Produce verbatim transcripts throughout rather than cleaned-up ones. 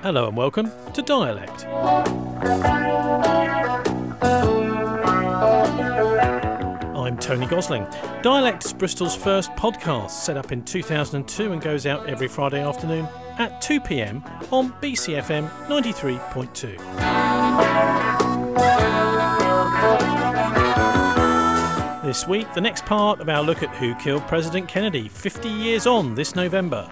Hello and welcome to Dialect. I'm Tony Gosling. Dialect's Bristol's first podcast, set up in two thousand two and goes out every Friday afternoon at two p m on B C F M ninety-three point two. This week, the next part of our look at who killed President Kennedy fifty years on this November.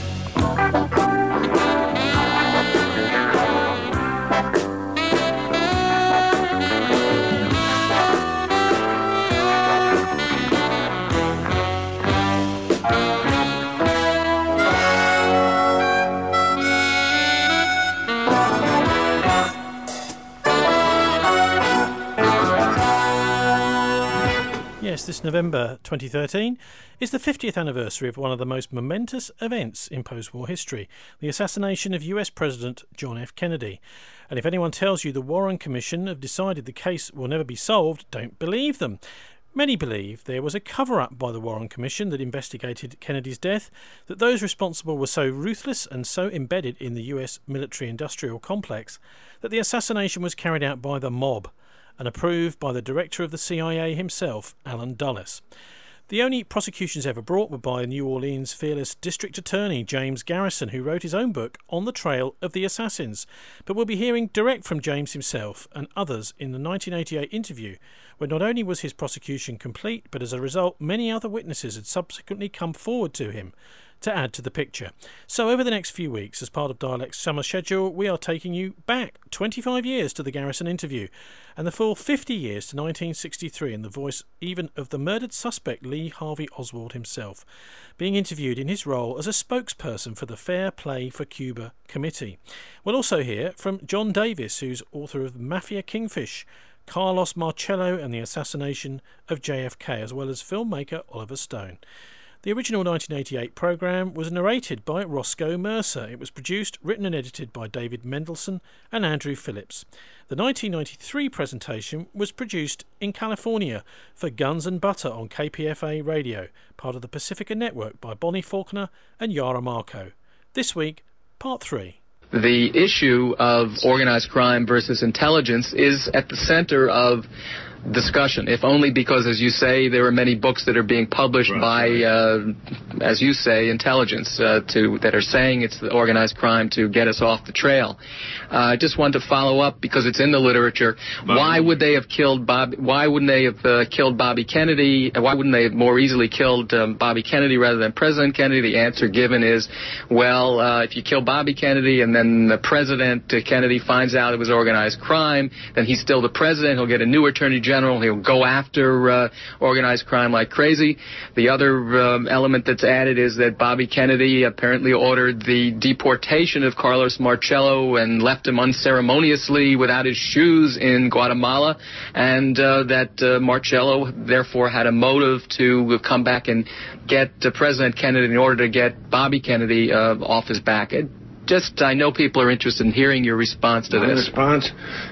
This November twenty thirteen is the fiftieth anniversary of one of the most momentous events in post-war history, the assassination of U S President John F. Kennedy. And if anyone tells you the Warren Commission have decided the case will never be solved, don't believe them. Many believe there was a cover-up by the Warren Commission that investigated Kennedy's death, that those responsible were so ruthless and so embedded in the U S military-industrial complex that the assassination was carried out by the mob, and approved by the director of the C I A himself, Allen Dulles. The only prosecutions ever brought were by New Orleans' fearless district attorney James Garrison, who wrote his own book, On the Trail of the Assassins. But we'll be hearing direct from James himself and others in the nineteen eighty-eight interview, where not only was his prosecution complete, but as a result many other witnesses had subsequently come forward to him to add to the picture. So over the next few weeks, as part of Dialect's summer schedule, we are taking you back twenty-five years to the Garrison interview, and the full fifty years to nineteen sixty-three, in the voice even of the murdered suspect Lee Harvey Oswald himself, being interviewed in his role as a spokesperson for the Fair Play for Cuba Committee. We'll also hear from John Davis, who's author of Mafia Kingfish, Carlos Marcello and the Assassination of J F K, as well as filmmaker Oliver Stone. The original nineteen eighty-eight programme was narrated by Roscoe Mercer. It was produced, written and edited by David Mendelsohn and Andrew Phillips. The nineteen ninety-three presentation was produced in California for Guns and Butter on K P F A Radio, part of the Pacifica Network, by Bonnie Faulkner and Yara Marco. This week, part three. The issue of organized crime versus intelligence is at the center of discussion, if only because, as you say, there are many books that are being published right. by, uh, as you say, intelligence uh, to that are saying it's the organized crime to get us off the trail. Uh, I just wanted to follow up because it's in the literature. Bobby. Why would they have killed Bob? Why wouldn't they have uh, killed Bobby Kennedy? Why wouldn't they have more easily killed um, Bobby Kennedy rather than President Kennedy? The answer given is, well, uh, if you kill Bobby Kennedy and then the President uh, Kennedy finds out it was organized crime, then he's still the president. He'll get a new attorney general. He'll go after uh, organized crime like crazy. The other um, element that's added is that Bobby Kennedy apparently ordered the deportation of Carlos Marcello and left him unceremoniously without his shoes in Guatemala, and uh, that uh, Marcello therefore had a motive to come back and get uh, President Kennedy in order to get Bobby Kennedy uh, off his back. It just, I know people are interested in hearing your response to My this. response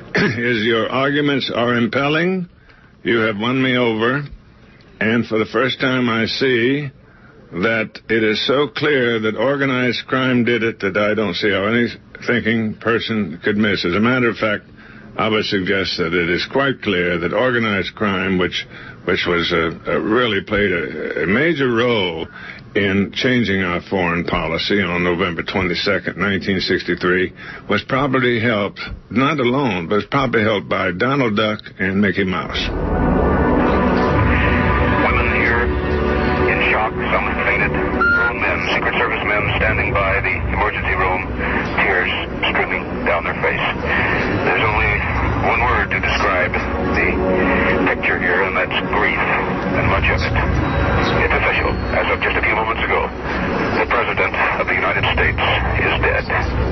is your arguments are impelling. You have won me over, and for the first time I see that it is so clear that organized crime did it that I don't see how any thinking person could miss. As a matter of fact, I would suggest that it is quite clear that organized crime, which which was uh, uh, really played a, a major role in changing our foreign policy on November twenty-second, nineteen sixty-three, was probably helped, not alone, but was probably helped by Donald Duck and Mickey Mouse. Women here in shock, some fainted. Grown men, Secret Service men standing by the emergency room, tears streaming down their face. There's only one word to describe the picture here, and that's grief, and much of it. It's official. As of just a few moments ago, the President of the United States is dead.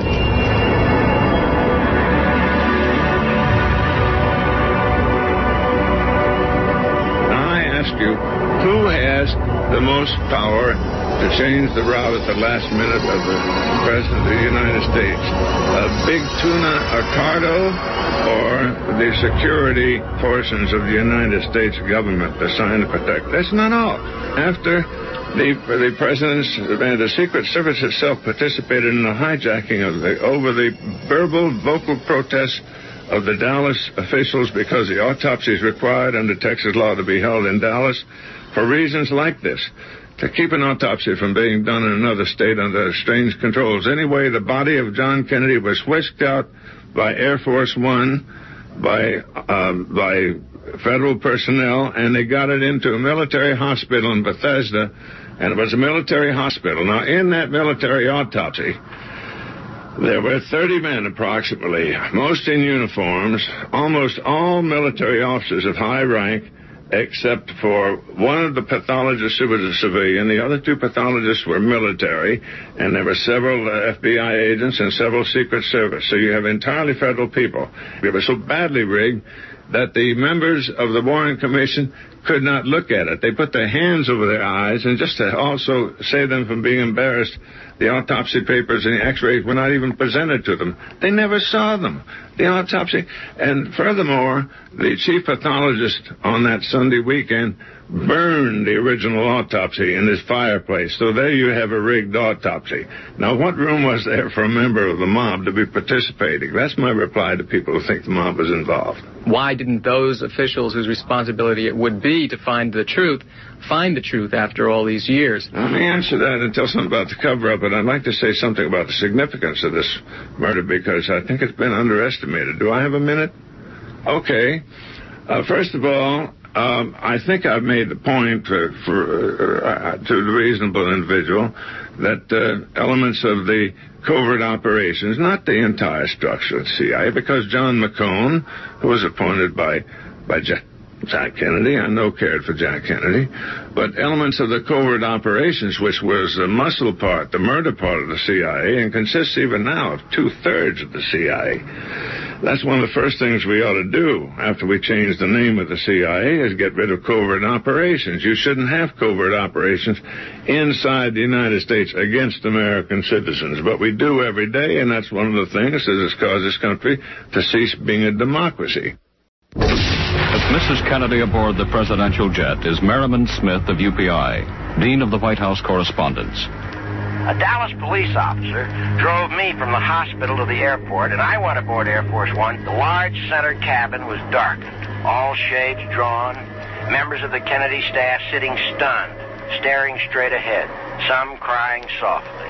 I ask you, who has the most power to change the route at the last minute of the President of the United States? A big tuna Ricardo or the security portions of the United States government assigned to protect? That's not all. After The, the president's, the Secret Service itself participated in the hijacking of the, over the verbal, vocal protests of the Dallas officials because the autopsy is required under Texas law to be held in Dallas for reasons like this. To keep an autopsy from being done in another state under strange controls. Anyway, the body of John Kennedy was whisked out by Air Force One, by uh, by federal personnel, and they got it into a military hospital in Bethesda, and it was a military hospital. Now, in that military autopsy, there were thirty men approximately, most in uniforms, almost all military officers of high rank, except for one of the pathologists who was a civilian. The other two pathologists were military, and there were several uh, F B I agents and several Secret Service. So you have entirely federal people. It was so badly rigged that the members of the Warren Commission could not look at it. They put their hands over their eyes, and just to also save them from being embarrassed, the autopsy papers and the x-rays were not even presented to them. They never saw them, the autopsy. And furthermore, the chief pathologist on that Sunday weekend burned the original autopsy in his fireplace. So there you have a rigged autopsy. Now, what room was there for a member of the mob to be participating? That's my reply to people who think the mob was involved. Why didn't those officials whose responsibility it would be to find the truth find the truth after all these years? Let me answer that and tell something about the cover-up, but I'd like to say something about the significance of this murder because I think it's been underestimated. Do I have a minute? Okay. Uh, first of all, Um, I think I've made the point uh, for, uh, uh, to the reasonable individual that uh, elements of the covert operations, not the entire structure of the C I A, because John McCone, who was appointed by, by Jack, Jack Kennedy, I know cared for Jack Kennedy, but elements of the covert operations, which was the muscle part, the murder part of the C I A, and consists even now of two-thirds of the C I A. That's one of the first things we ought to do after we change the name of the C I A is get rid of covert operations. You shouldn't have covert operations inside the United States against American citizens. But we do every day, and that's one of the things that has caused this country to cease being a democracy. With Missus Kennedy aboard the presidential jet is Merriman Smith of U P I, Dean of the White House Correspondence. A Dallas police officer drove me from the hospital to the airport, and I went aboard Air Force One. The large center cabin was darkened, all shades drawn, members of the Kennedy staff sitting stunned, staring straight ahead, some crying softly.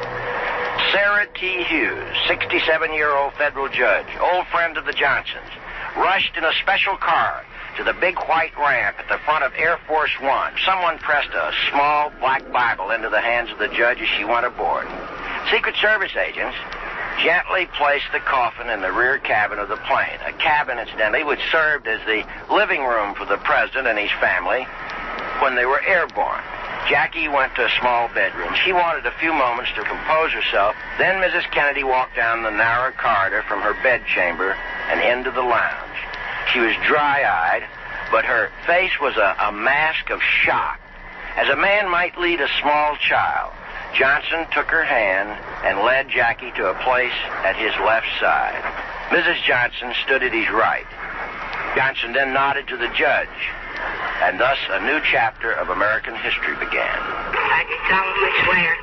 Sarah T. Hughes, sixty-seven-year-old federal judge, old friend of the Johnsons, rushed in a special car to the big white ramp at the front of Air Force One. Someone pressed a small black Bible into the hands of the judge as she went aboard. Secret Service agents gently placed the coffin in the rear cabin of the plane, a cabin, incidentally, which served as the living room for the president and his family when they were airborne. Jackie went to a small bedroom. She wanted a few moments to compose herself. Then Missus Kennedy walked down the narrow corridor from her bedchamber and into the lounge. She was dry-eyed, but her face was a, a mask of shock. As a man might lead a small child, Johnson took her hand and led Jackie to a place at his left side. Missus Johnson stood at his right. Johnson then nodded to the judge, and thus a new chapter of American history began. I do solemnly swear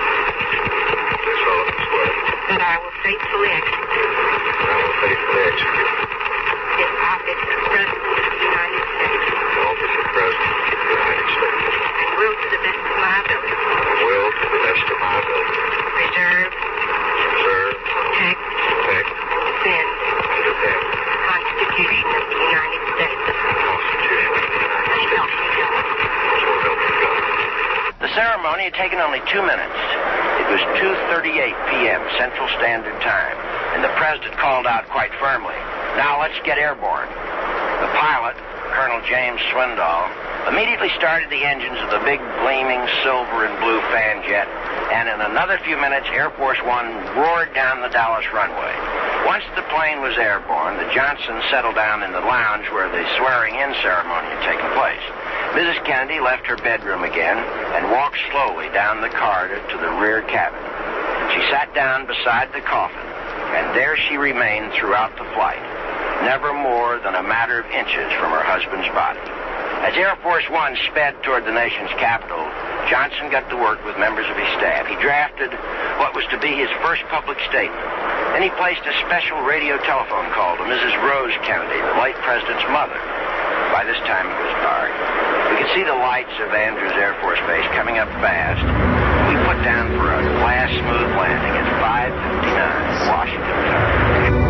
that I will faithfully execute I will faithfully execute the office of President of the United States the office of President of the United States and will to the best of my ability and will to the best of my ability preserve, preserve, protect, protect, and defend and defend the Constitution of the United States. the Constitution of the United So help States. me God. So help me God. The ceremony had taken only two minutes. It was two thirty-eight p.m. Central Standard Time, and the president called out quite firmly, "Now let's get airborne." The pilot, Colonel James Swindoll, immediately started the engines of the big gleaming silver and blue fan jet, and in another few minutes, Air Force One roared down the Dallas runway. Once the plane was airborne, the Johnsons settled down in the lounge where the swearing-in ceremony had taken place. Missus Kennedy left her bedroom again and walked slowly down the corridor to the rear cabin. She sat down beside the coffin, and there she remained throughout the flight, never more than a matter of inches from her husband's body. As Air Force One sped toward the nation's capital, Johnson got to work with members of his staff. He drafted what was to be his first public statement. Then he placed a special radio telephone call to Missus Rose Kennedy, the late president's mother. By this time it was dark. We could see the lights of Andrews Air Force Base coming up fast. We put down for a glass smooth landing at five fifty-nine, Washington time.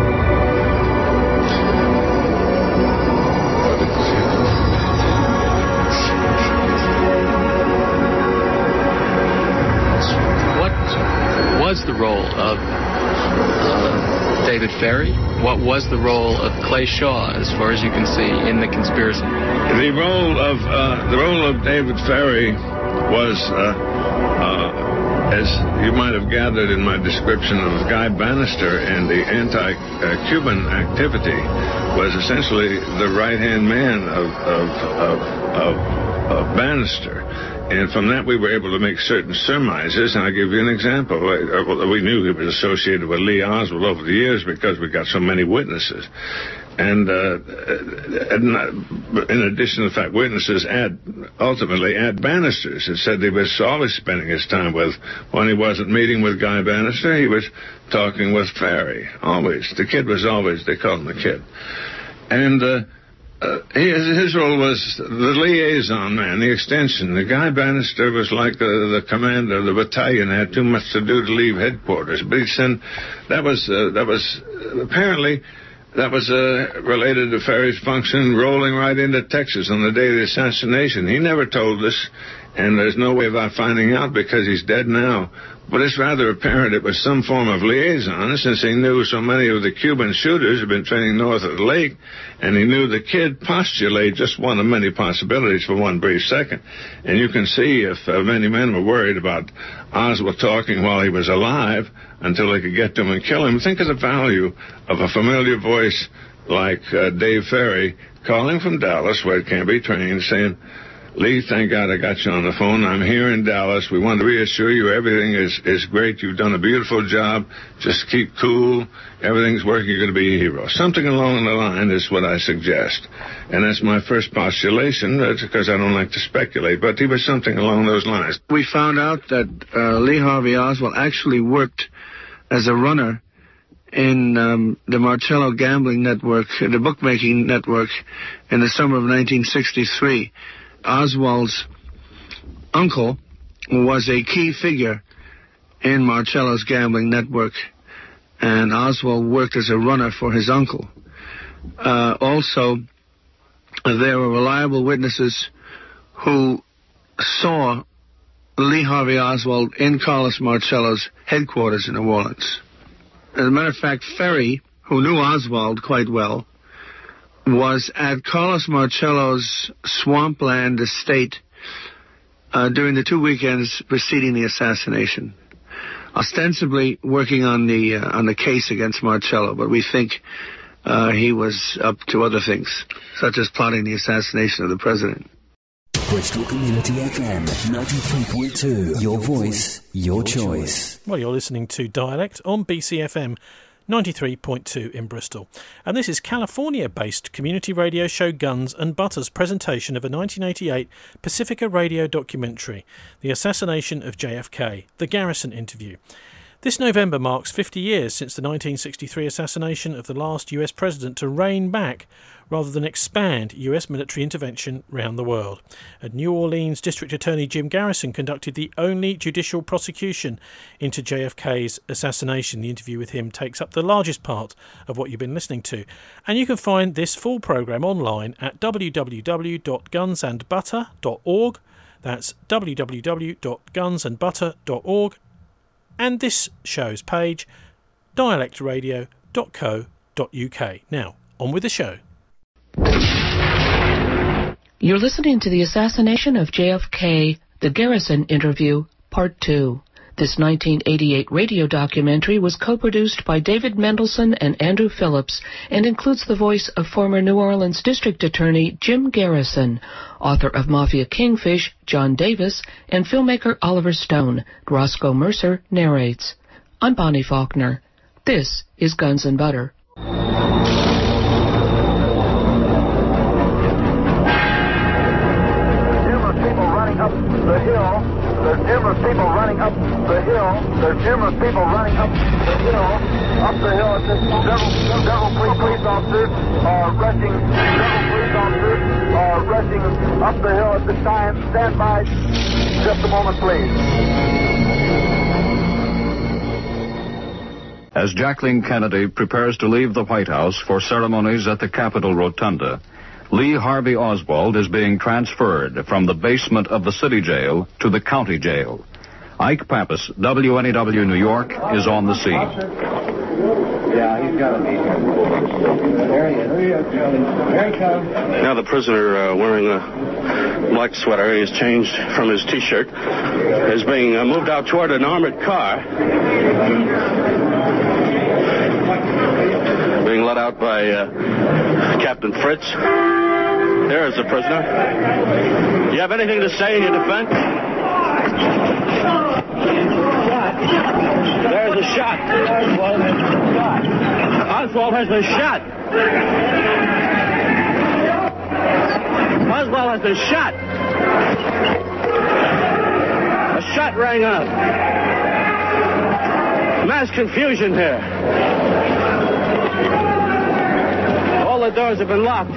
Was the role of uh, David Ferrie? What was the role of Clay Shaw, as far as you can see, in the conspiracy? The role of uh, the role of David Ferrie was, uh, uh, as you might have gathered in my description of Guy Bannister and the anti-Cuban activity, was essentially the right-hand man of of of, of, of Bannister. And from that, we were able to make certain surmises, and I'll give you an example. We knew he was associated with Lee Oswald over the years because we got so many witnesses. And uh, in addition to the fact, witnesses add, ultimately add Bannisters. It said he was always spending his time with, when he wasn't meeting with Guy Bannister, he was talking with Ferrie, always. The kid was always, they called him the kid. And... Uh, Uh, his, his role was the liaison man, the extension. The Guy Bannister was like the, the commander of the battalion, had too much to do to leave headquarters. But he sent, that was, uh, that was, apparently, that was uh, related to Ferrie's function rolling right into Texas on the day of the assassination. He never told us, and there's no way of our finding out because he's dead now. But it's rather apparent it was some form of liaison, since he knew so many of the Cuban shooters had been training north of the lake, and he knew the kid postulate just one of many possibilities for one brief second. And you can see if uh, many men were worried about Oswald talking while he was alive until they could get to him and kill him. Think of the value of a familiar voice like uh, Dave Ferrie calling from Dallas, where it can be trained, saying, "Lee, thank God I got you on the phone. I'm here in Dallas. We want to reassure you everything is, is great. You've done a beautiful job. Just keep cool. Everything's working. You're going to be a hero." Something along the line is what I suggest. And that's my first postulation, because I don't like to speculate, but he was something along those lines. We found out that uh, Lee Harvey Oswald actually worked as a runner in um, the Marcello Gambling Network, the bookmaking network, in the summer of nineteen sixty-three. Oswald's uncle was a key figure in Marcello's gambling network, and Oswald worked as a runner for his uncle. Uh, also, there were reliable witnesses who saw Lee Harvey Oswald in Carlos Marcello's headquarters in New Orleans. As a matter of fact, Ferrie, who knew Oswald quite well, was at Carlos Marcello's swampland estate uh, during the two weekends preceding the assassination, ostensibly working on the uh, on the case against Marcello, but we think uh, he was up to other things, such as plotting the assassination of the president. Bristol Community F M ninety-three point two, your voice, your choice. Well, you're listening to Dialect on B C F M ninety-three point two in Bristol. And this is California-based community radio show Guns and Butter's presentation of a nineteen eighty-eight Pacifica radio documentary, The Assassination of J F K, The Garrison Interview. This November marks fifty years since the nineteen sixty-three assassination of the last U S president to rein back rather than expand U S military intervention round the world. And New Orleans District Attorney Jim Garrison conducted the only judicial prosecution into J F K's assassination. The interview with him takes up the largest part of what you've been listening to. And you can find this full programme online at w w w dot guns and butter dot org. That's w w w dot guns and butter dot org. And this show's page, dialect radio dot co dot u k. Now, on with the show. You're listening to The Assassination of J F K, The Garrison Interview, Part two. This nineteen eighty-eight radio documentary was co-produced by David Mendelson and Andrew Phillips and includes the voice of former New Orleans District Attorney Jim Garrison, author of Mafia Kingfish, John Davis, and filmmaker Oliver Stone. Roscoe Mercer narrates. I'm Bonnie Faulkner. This is Guns and Butter. The hill up the hill. There's numerous people running up the hill. Up the hill. Several, several police, police officers are rushing. Several police officers are rushing up the hill at this time. Stand by just a moment, please. As Jacqueline Kennedy prepares to leave the White House for ceremonies at the Capitol Rotunda, Lee Harvey Oswald is being transferred from the basement of the city jail to the county jail. Ike Pappas, W N E W New York, is on the scene. Yeah, he's got to be here. There he is. Here he comes. Now the prisoner uh, wearing a black sweater, he has changed from his T-shirt, is being uh, moved out toward an armored car. Being let out by uh, Captain Fritz. There is the prisoner. Do you have anything to say in your defense? There's a shot. Oswald has been shot. Oswald has been shot. A shot rang out. Mass confusion here. All the doors have been locked.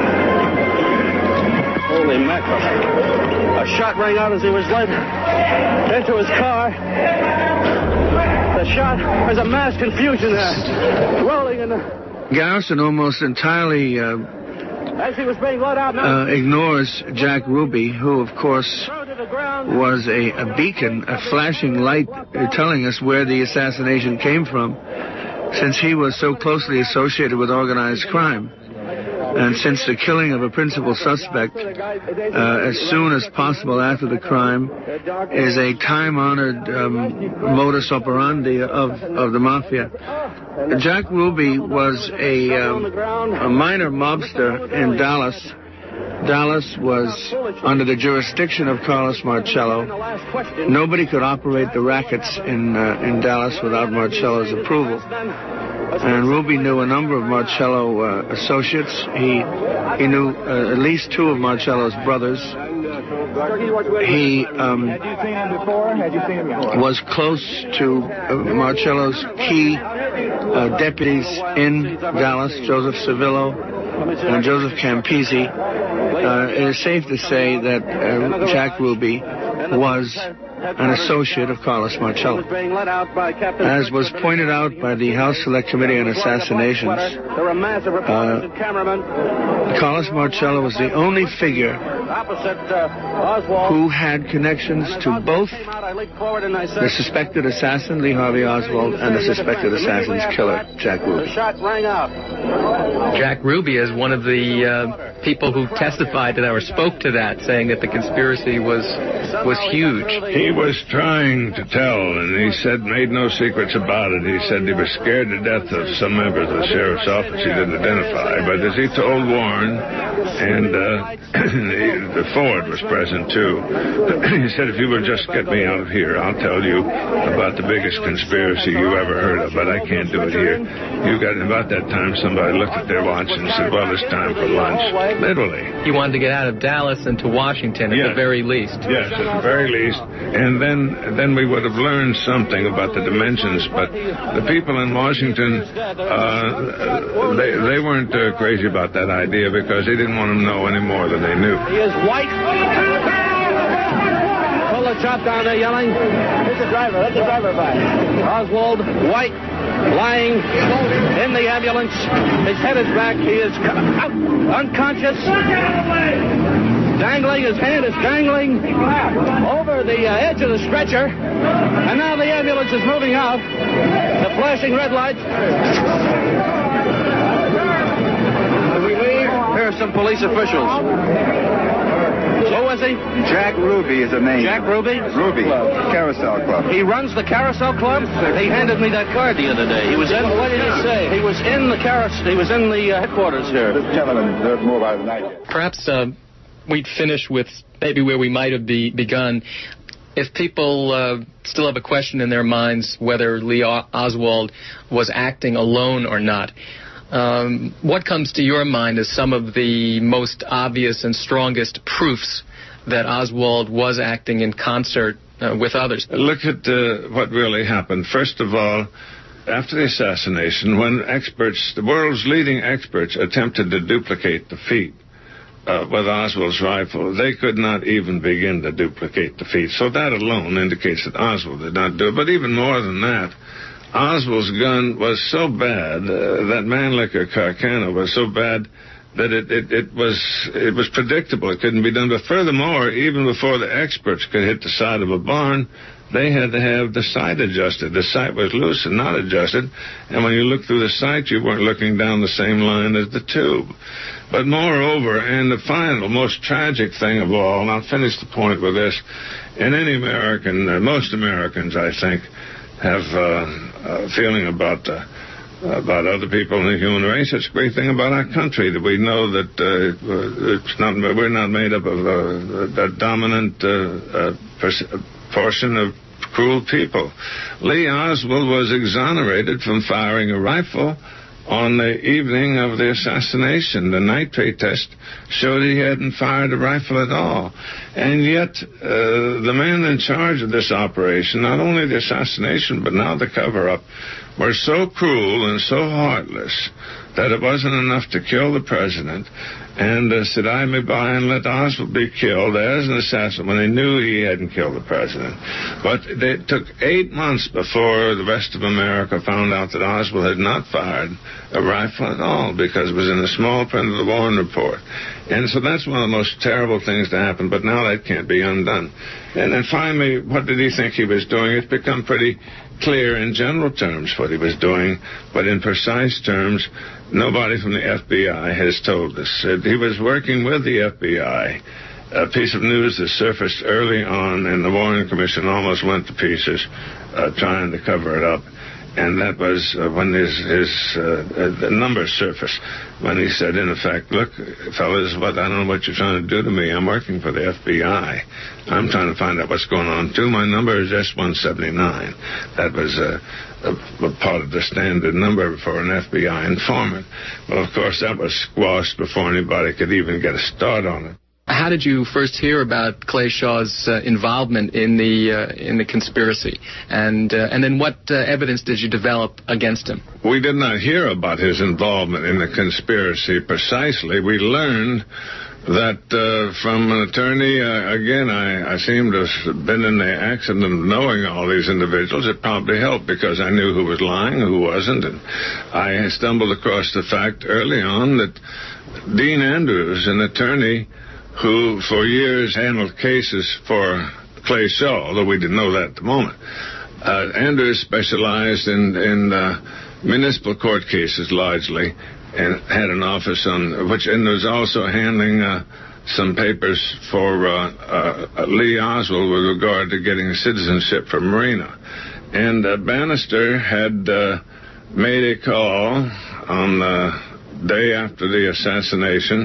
Holy mackerel. A shot rang out as he was led into his car. The shot, there's a mass confusion there. Rolling in the... Garrison almost entirely uh, as he was being let out now. uh, ignores Jack Ruby, who, of course, was a, a beacon, a flashing light uh, telling us where the assassination came from, since he was so closely associated with organized crime. And since the killing of a principal suspect uh, as soon as possible after the crime is a time-honored um, modus operandi of, of the mafia, Jack Ruby was a, um, a minor mobster in Dallas. Dallas was under the jurisdiction of Carlos Marcello. Nobody could operate the rackets in, uh, in Dallas without Marcello's approval. And Ruby knew a number of Marcello uh, associates. He he knew uh, at least two of Marcello's brothers. He um, was close to uh, Marcello's key uh, deputies in Dallas, Joseph Civillo and Joseph Campisi. Uh, it is safe to say that uh, Jack Ruby was an associate of Carlos Marcello. As was pointed out by the House Select Committee on Assassinations, uh, Carlos Marcello was the only figure who had connections to both the suspected assassin, Lee Harvey Oswald, and the suspected assassin's killer, Jack Ruby. Jack Ruby is one of the uh, people who testified to that or spoke to that, saying that the conspiracy was was huge. He was trying to tell, and he said, made no secrets about it. He said he was scared to death of some members of the sheriff's office he didn't identify. But as he told Warren, and uh, the Ford was present too, he said, if you will just get me out of here, I'll tell you about the biggest conspiracy you ever heard of, but I can't do it here. You got, about that time, somebody looked at their watch and said, well, it's time for lunch. Literally. He wanted to get out of Dallas and to Washington at yes. the very least. Yes, at the very least. And then then we would have learned something about the dimensions. But the people in Washington, uh, they, they weren't uh, crazy about that idea because they didn't want to know any more than they knew. He is white. Pull the chop down there yelling. Here's the driver. Let the driver by. Oswald White lying in the ambulance. His head is back. He is out, unconscious. Dangling, his hand is dangling over the uh, edge of the stretcher. And now the ambulance is moving out. The flashing red lights. As we leave, here are some police officials. Who is he? Jack Ruby is the name. Jack Ruby? Ruby. Carousel Club. He runs the Carousel Club? He handed me that card the other day. He was in. What did he say? He was in the carousel. He was in the uh, headquarters here. This gentleman heard more about it than I did. Perhaps uh, we'd finish with maybe where we might have be, begun. If people uh, still have a question in their minds whether Lee Oswald was acting alone or not, um, what comes to your mind as some of the most obvious and strongest proofs that Oswald was acting in concert uh, with others. Look at uh, what really happened. First of all, after the assassination, when experts, the world's leading experts, attempted to duplicate the feat uh, with Oswald's rifle, they could not even begin to duplicate the feat. So that alone indicates that Oswald did not do it. But even more than that, Oswald's gun was so bad, uh, that Mannlicher Carcano was so bad that it, it, it was it was predictable. It couldn't be done. But furthermore, even before the experts could hit the side of a barn, they had to have the sight adjusted. The sight was loose and not adjusted. And when you looked through the sight, you weren't looking down the same line as the tube. But moreover, and the final, most tragic thing of all, and I'll finish the point with this, in any American, uh, most Americans, I think, have uh, a feeling about uh, about other people in the human race. It's a great thing about our country that we know that uh, it's not we're not made up of a, a dominant uh, uh, pers- portion of cruel people. Lee Oswald was exonerated from firing a rifle on the evening of the assassination. The nitrate test showed he hadn't fired a rifle at all. And yet, uh, the men in charge of this operation, not only the assassination, but now the cover-up, were so cruel and so heartless that it wasn't enough to kill the president and uh, said, I may buy and let Oswald be killed as an assassin when they knew he hadn't killed the president. But it took eight months before the rest of America found out that Oswald had not fired a rifle at all, because it was in the small print of the Warren Report. And so that's one of the most terrible things to happen, but now that can't be undone. And then finally, what did he think he was doing? It's become pretty clear in general terms what he was doing, but in precise terms, nobody from the F B I has told us. He was working with the F B I. A piece of news that surfaced early on, and the Warren Commission almost went to pieces uh, trying to cover it up. And that was uh, when his, his uh, uh, the numbers surfaced, when he said, in effect, look, fellas, what, I don't know what you're trying to do to me. I'm working for the F B I. I'm trying to find out what's going on, too. My number is S one seventy-nine. That was uh, a, a part of the standard number for an F B I informant. Well, of course, that was squashed before anybody could even get a start on it. How did you first hear about Clay Shaw's uh, involvement in the uh, in the conspiracy, and uh, and then what uh, evidence did you develop against him? We did not hear about his involvement in the conspiracy precisely. We learned that uh, from an attorney. Uh, again, I, I seem to have been in the accident of knowing all these individuals. It probably helped because I knew who was lying, who wasn't, and I stumbled across the fact early on that Dean Andrews, an attorney who for years handled cases for Clay Shaw, although we didn't know that at the moment. Uh, Andrews specialized in, in uh, municipal court cases largely, and had an office on which, and was also handling uh, some papers for uh, uh, Lee Oswald with regard to getting citizenship for Marina. And uh, Bannister had uh, made a call on the day after the assassination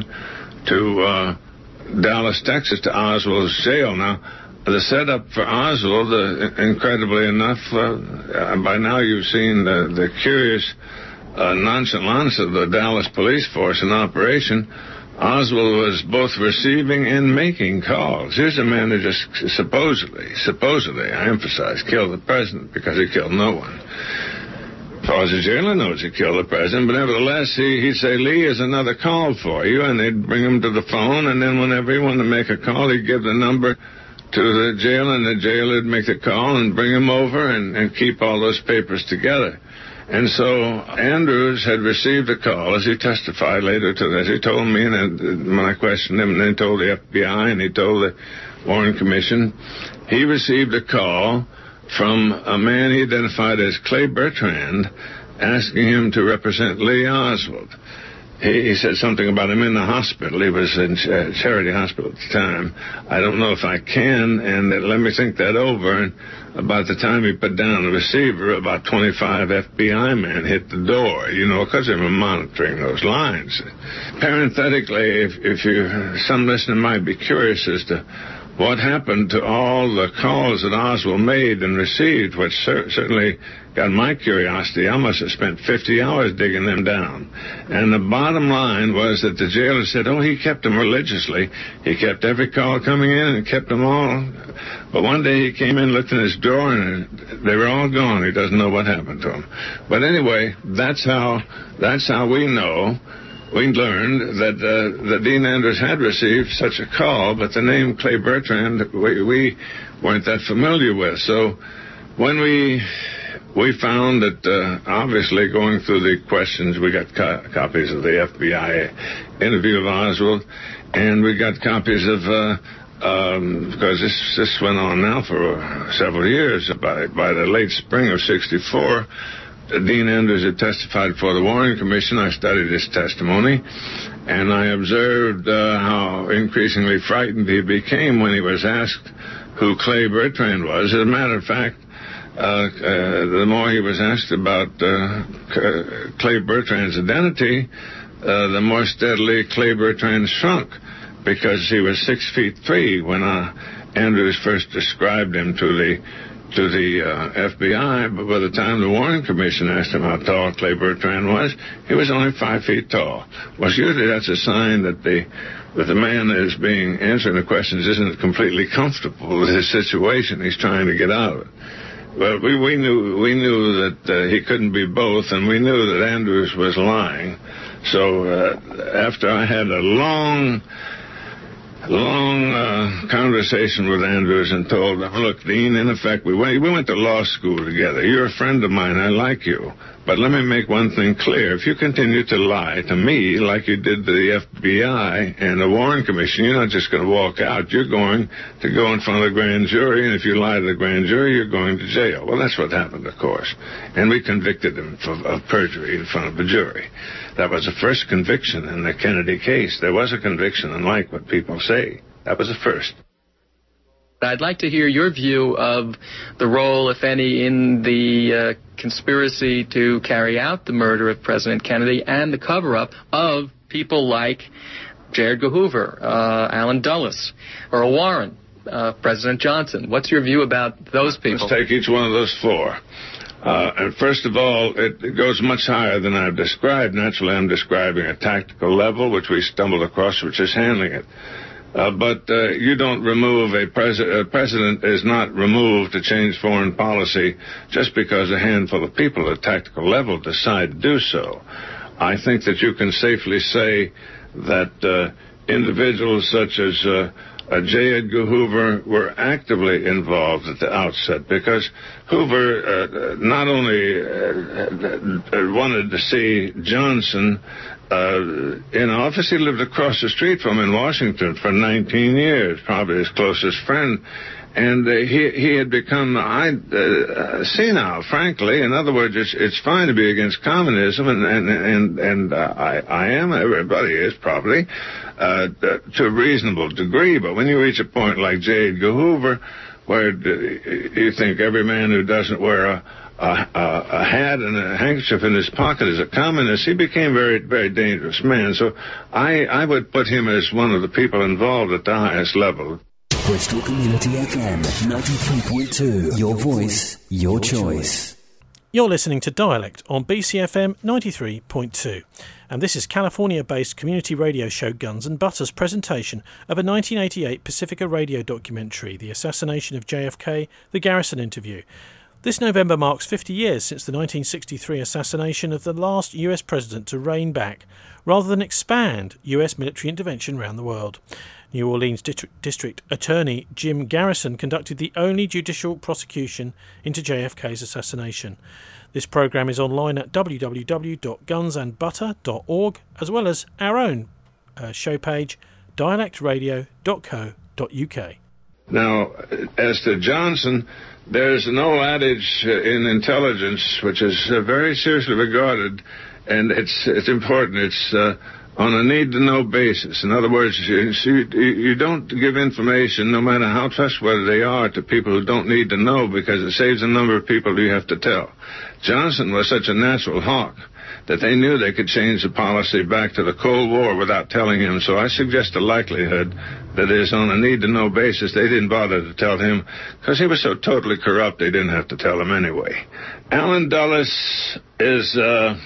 to uh, Dallas, Texas, to Oswald's jail. Now, the setup for Oswald, uh, incredibly enough, uh, by now you've seen the, the curious uh, nonchalance of the Dallas police force in operation. Oswald was both receiving and making calls. Here's a man who just supposedly, supposedly, I emphasize, killed the president because he killed no one. As far as the jailer knows, he killed the president, but nevertheless, he, he'd say, Lee, is another call for you, and they'd bring him to the phone, and then whenever he wanted to make a call, he'd give the number to the jailer, and the jailer would make the call and bring him over and, and keep all those papers together. And so Andrews had received a call, as he testified later to this. He told me, and when I questioned him, and then he told the F B I, and he told the Warren Commission, he received a call from a man he identified as Clay Bertrand, asking him to represent Lee Oswald. He, he said something about him in the hospital. He was in uh, Charity Hospital at the time. I don't know if I can, and uh, let me think that over. And about the time he put down the receiver, about twenty-five F B I men hit the door, you know, because they were monitoring those lines. Parenthetically, if, if you, some listener might be curious as to what happened to all the calls that Oswald made and received, which cer- certainly got my curiosity. I must have spent fifty hours digging them down. And the bottom line was that the jailer said, oh, he kept them religiously. He kept every call coming in and kept them all. But one day he came in, looked in his drawer, and they were all gone. He doesn't know what happened to them. But anyway, that's how that's how we know. We learned that, uh, that Dean Andrews had received such a call, but the name Clay Bertrand we, we weren't that familiar with. So when we we found that, uh, obviously, going through the questions, we got co- copies of the F B I interview of Oswald, and we got copies of, uh, um, because this, this went on now for uh, several years. By, by the late spring of sixty-four, Dean Andrews had testified before the Warren Commission. I studied his testimony, and I observed uh, how increasingly frightened he became when he was asked who Clay Bertrand was. As a matter of fact, uh, uh, the more he was asked about uh, Clay Bertrand's identity, uh, the more steadily Clay Bertrand shrunk, because he was six feet three when uh, Andrews first described him to the to the uh, F B I, but by the time the Warren Commission asked him how tall Clay Bertrand was, he was only five feet tall. Well, usually that's a sign that the that the man that is being answering the questions isn't completely comfortable with his situation. He's trying to get out of it. But we, we knew we knew that uh, he couldn't be both, and we knew that Andrews was lying. So uh, after I had a long long uh, conversation with Andrews and told him, look, Dean, in effect, we went, we went to law school together. You're a friend of mine. I like you. But let me make one thing clear. If you continue to lie to me like you did to the F B I and the Warren Commission, you're not just going to walk out. You're going to go in front of the grand jury, and if you lie to the grand jury, you're going to jail. Well, that's what happened, of course. And we convicted him of, of perjury in front of the jury. That was the first conviction in the Kennedy case. There was a conviction, unlike what people say. That was the first. I'd like to hear your view of the role, if any, in the uh, conspiracy to carry out the murder of President Kennedy and the cover-up of people like J. Edgar Hoover, uh, Allen Dulles, Earl Warren, uh, President Johnson. What's your view about those people? Let's take each one of those four. Uh, and first of all, it, it goes much higher than I've described. Naturally, I'm describing a tactical level, which we stumbled across, which is handling it. Uh, but uh, you don't remove a, pres- a president is not removed to change foreign policy just because a handful of people at a tactical level decide to do so. I think that you can safely say that uh, individuals such as uh, uh, J. Edgar Hoover were actively involved at the outset, because Hoover uh, not only uh, wanted to see Johnson Uh, in office, he lived across the street from him in Washington for nineteen years, probably his closest friend. And uh, he he had become I, uh, senile, frankly. In other words, it's it's fine to be against communism, and and and, and uh, I I am. Everybody is probably uh, to a reasonable degree. But when you reach a point like J. Edgar Hoover, where you think every man who doesn't wear a A, a, a hat and a handkerchief in his pocket as a communist, he became a very, very dangerous man. So I, I would put him as one of the people involved at the highest level. Bristol Community F M, ninety-three point two. Your voice, your choice. You're listening to Dialect on B C F M ninety-three point two. And this is California-based community radio show Guns and Butter's presentation of a nineteen eighty-eight Pacifica radio documentary, The Assassination of J F K, The Garrison Interview. This November marks fifty years since the nineteen sixty-three assassination of the last U S president to rein back, rather than expand, U S military intervention around the world. New Orleans District, District Attorney Jim Garrison conducted the only judicial prosecution into J F K's assassination. This programme is online at w w w dot guns and butter dot org, as well as our own uh, show page, dialect radio dot co dot u k. Now, as to Johnson, there's an old adage in intelligence which is uh, very seriously regarded, and it's it's important. It's uh, on a need-to-know basis. In other words, you, you don't give information, no matter how trustworthy they are, to people who don't need to know, because it saves a number of people you have to tell. Johnson was such a natural hawk that they knew they could change the policy back to the Cold War without telling him. So I suggest the likelihood that is on a need-to-know basis. They didn't bother to tell him because he was so totally corrupt they didn't have to tell him anyway. Allen Dulles is... Uh,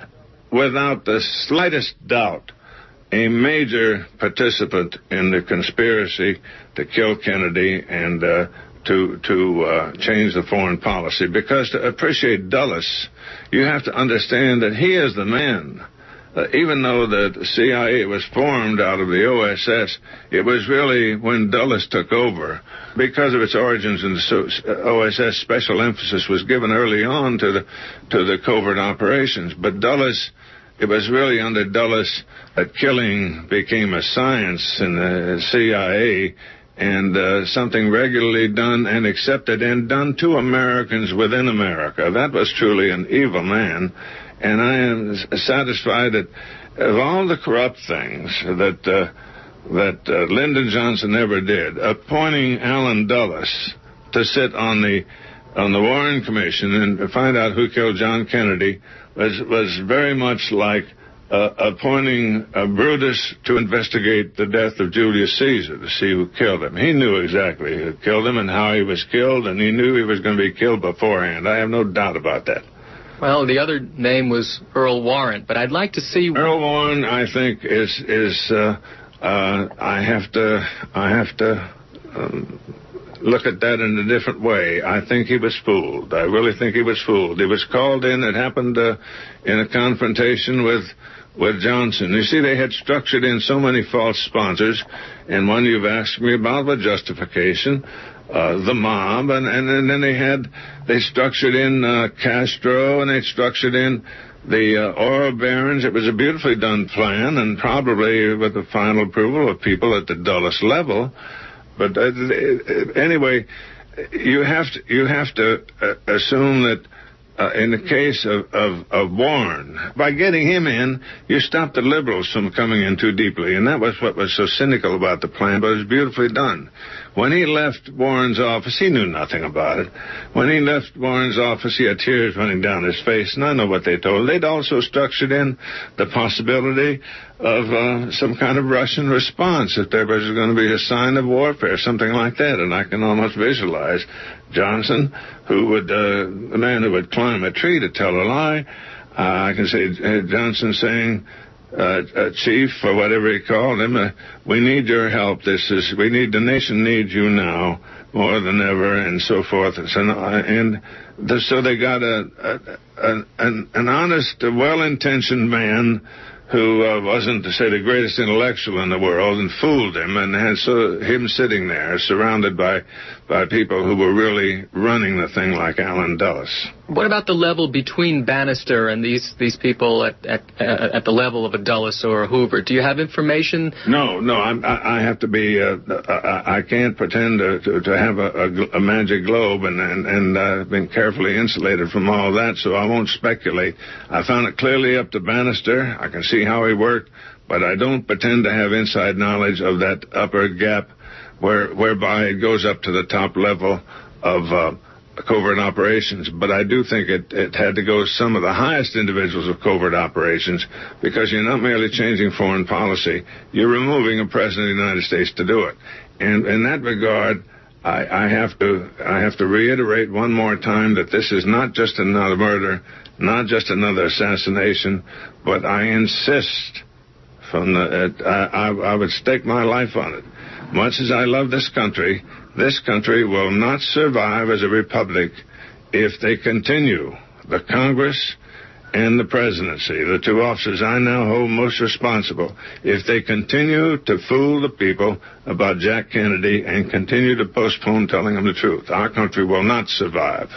without the slightest doubt, a major participant in the conspiracy to kill Kennedy and uh, to to uh, change the foreign policy. Because to appreciate Dulles, you have to understand that he is the man. Uh, even though the C I A was formed out of the O S S, it was really when Dulles took over. Because of its origins in the O S S, special emphasis was given early on to the to the covert operations. But Dulles, it was really under Dulles that killing became a science in the C I A, and uh, something regularly done and accepted and done to Americans within America. That was truly an evil man. And I am satisfied that of all the corrupt things that uh, that uh, Lyndon Johnson ever did, appointing Allen Dulles to sit on the on the Warren Commission and find out who killed John Kennedy was was very much like uh, appointing uh, Brutus to investigate the death of Julius Caesar to see who killed him. He knew exactly who killed him and how he was killed, and he knew he was going to be killed beforehand. I have no doubt about that. Well, the other name was Earl Warren, but I'd like to see... Earl Warren, I think, is... is uh, uh, I have to... I have to... Um, look at that in a different way. I think he was fooled. I really think he was fooled. He was called in. It happened uh, in a confrontation with with Johnson. You see, they had structured in so many false sponsors, and one you've asked me about with justification, uh, the mob, and, and, and then they had, they structured in uh, Castro, and they structured in the uh, oil barons. It was a beautifully done plan, and probably with the final approval of people at the Dulles level. But uh, anyway, you have to you have to uh, assume that uh, in the case of, of, of Warren, by getting him in, you stop the liberals from coming in too deeply, and that was what was so cynical about the plan. But it was beautifully done. When he left Warren's office, he knew nothing about it. When he left Warren's office, he had tears running down his face, and I know what they told him. They'd also structured in the possibility of uh, some kind of Russian response, if there was going to be a sign of warfare, something like that. And I can almost visualize Johnson, who would, uh, the man who would climb a tree to tell a lie. Uh, I can see uh, Johnson saying, Uh, uh, chief, or whatever he called him, uh, we need your help. This is, we need, the nation needs you now more than ever, and so forth. And so, and the, so they got a, a, a an, an honest, well-intentioned man who uh, wasn't, to say, the greatest intellectual in the world, and fooled him, and had so, him sitting there surrounded by by people who were really running the thing like Allen Dulles. What about the level between Bannister and these these people at at, at the level of a Dulles or a Hoover? Do you have information? No, no, I'm, I, I have to be. Uh, I, I can't pretend to, to, to have a, a, a magic globe, and and, and I've been carefully insulated from all that, so I won't speculate. I found it clearly up to Bannister. I can see how he worked, but I don't pretend to have inside knowledge of that upper gap, where whereby it goes up to the top level of uh, covert operations. But I do think it, it had to go some of the highest individuals of covert operations, because you're not merely changing foreign policy, you're removing a president of the United States to do it. And in that regard, I, I have to I have to reiterate one more time that this is not just another murder, not just another assassination, but I insist from the uh, I, I would stake my life on it. Much as I love this country, this country will not survive as a republic if they continue, the Congress and the presidency, the two offices I now hold most responsible, if they continue to fool the people about Jack Kennedy and continue to postpone telling them the truth, our country will not survive.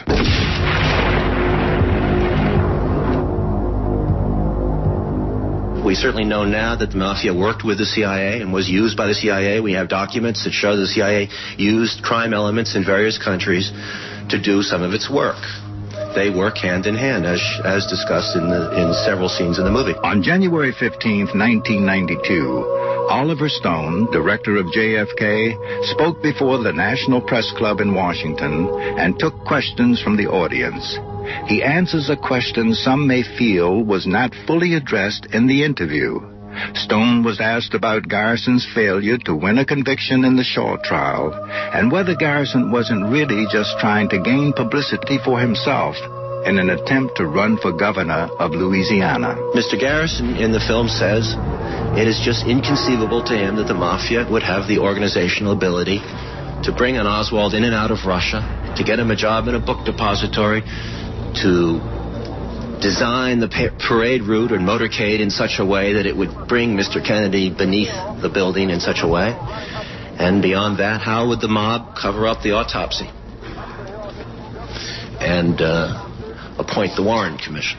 We certainly know now that the Mafia worked with the C I A and was used by the C I A. We have documents that show the C I A used crime elements in various countries to do some of its work. they work hand in hand, as as discussed in the in several scenes in the movie. On January fifteenth, nineteen ninety-two, Oliver Stone, director of J F K, spoke before the National Press Club in Washington and took questions from the audience. He answers a question some may feel was not fully addressed in the interview. Stone was asked about Garrison's failure to win a conviction in the Shaw trial and whether Garrison wasn't really just trying to gain publicity for himself in an attempt to run for governor of Louisiana. Mister Garrison in the film says it is just inconceivable to him that the Mafia would have the organizational ability to bring an Oswald in and out of Russia, to get him a job in a book depository, to design the pa- parade route or motorcade in such a way that it would bring Mister Kennedy beneath the building in such a way. And beyond that, how would the mob cover up the autopsy and uh, appoint the Warren Commission?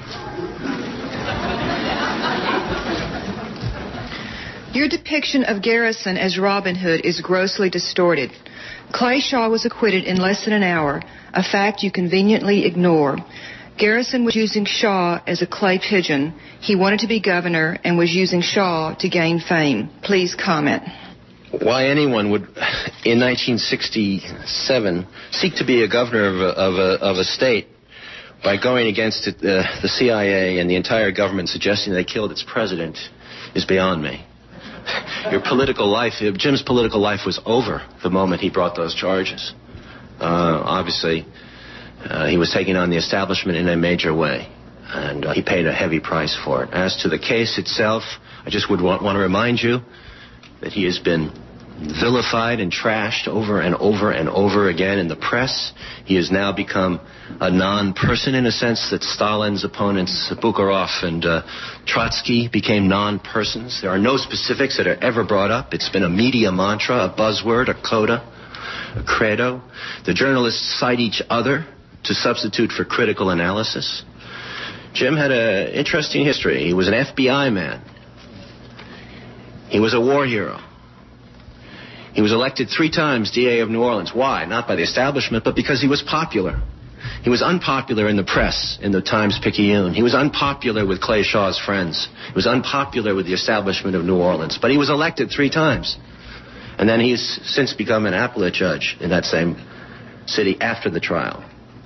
Your depiction of Garrison as Robin Hood is grossly distorted. Clay Shaw was acquitted in less than an hour, a fact you conveniently ignore. Garrison was using Shaw as a clay pigeon. He wanted to be governor and was using Shaw to gain fame. Please comment. Why anyone would, in nineteen sixty-seven, seek to be a governor of a, of a, of a state by going against it, uh, the C I A and the entire government suggesting they killed its president is beyond me. Your political life, Jim's political life was over the moment he brought those charges. Uh, obviously, uh, he was taking on the establishment in a major way, and uh, he paid a heavy price for it. As to the case itself, I just would want, want to remind you that he has been vilified and trashed over and over and over again in the press. He has now become a non-person in a sense that Stalin's opponents, Bukharov and uh, Trotsky, became non-persons. There are no specifics that are ever brought up. It's been a media mantra, a buzzword, a coda, a credo. The journalists cite each other to substitute for critical analysis. Jim had an interesting history. He was an F B I man. He was a war hero. He was elected three times D A of New Orleans. Why? Not by the establishment, but because he was popular. He was unpopular in the press, in the Times-Picayune. He was unpopular with Clay Shaw's friends. He was unpopular with the establishment of New Orleans. But he was elected three times. And then he's since become an appellate judge in that same city after the trial.